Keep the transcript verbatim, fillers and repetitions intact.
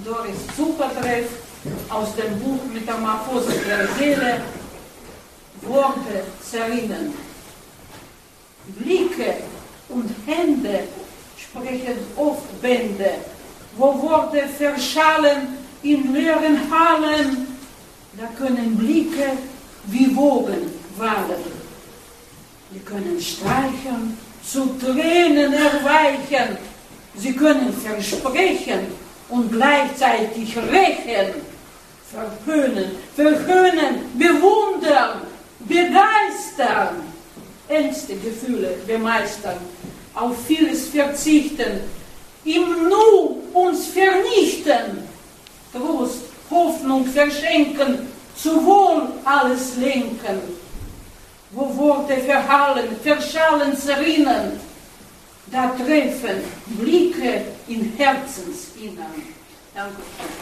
Doris Zuckertreff aus dem Buch Metamorphose der Seele, Worte zerrinnen. Blicke und Hände sprechen oft Bände, wo Worte verschallen in leeren Hallen, da können Blicke wie Wogen wallen. Sie können streichen, zu Tränen erweichen, sie können versprechen und gleichzeitig rächen, verhöhnen, verhöhnen, bewundern, begeistern, ernste Gefühle bemeistern, auf vieles verzichten, im Nu uns vernichten, Trost, Hoffnung verschenken, zu Wohl alles lenken, wo Worte verhallen, verschallen, zerrinnen, da treffen Blicke in Herzensinnern. Danke.